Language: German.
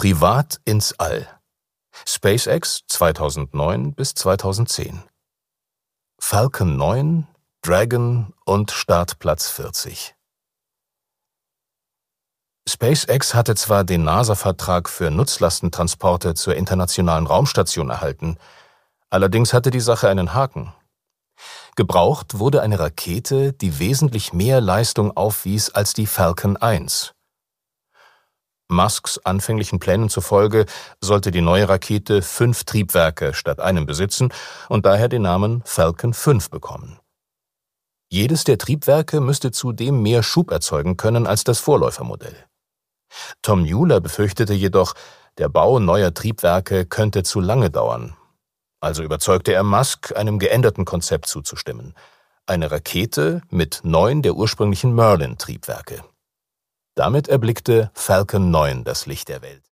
Privat ins All. SpaceX 2009 bis 2010. Falcon 9, Dragon und Startplatz 40. SpaceX hatte zwar den NASA-Vertrag für Nutzlastentransporte zur internationalen Raumstation erhalten, allerdings hatte die Sache einen Haken. Gebraucht wurde eine Rakete, die wesentlich mehr Leistung aufwies als die Falcon 1. Musks anfänglichen Plänen zufolge sollte die neue Rakete 5 Triebwerke statt einem besitzen und daher den Namen Falcon 5 bekommen. Jedes der Triebwerke müsste zudem mehr Schub erzeugen können als das Vorläufermodell. Tom Mueller befürchtete jedoch, der Bau neuer Triebwerke könnte zu lange dauern. Also überzeugte er Musk, einem geänderten Konzept zuzustimmen: eine Rakete mit 9 der ursprünglichen Merlin-Triebwerke. Damit erblickte Falcon 9 das Licht der Welt.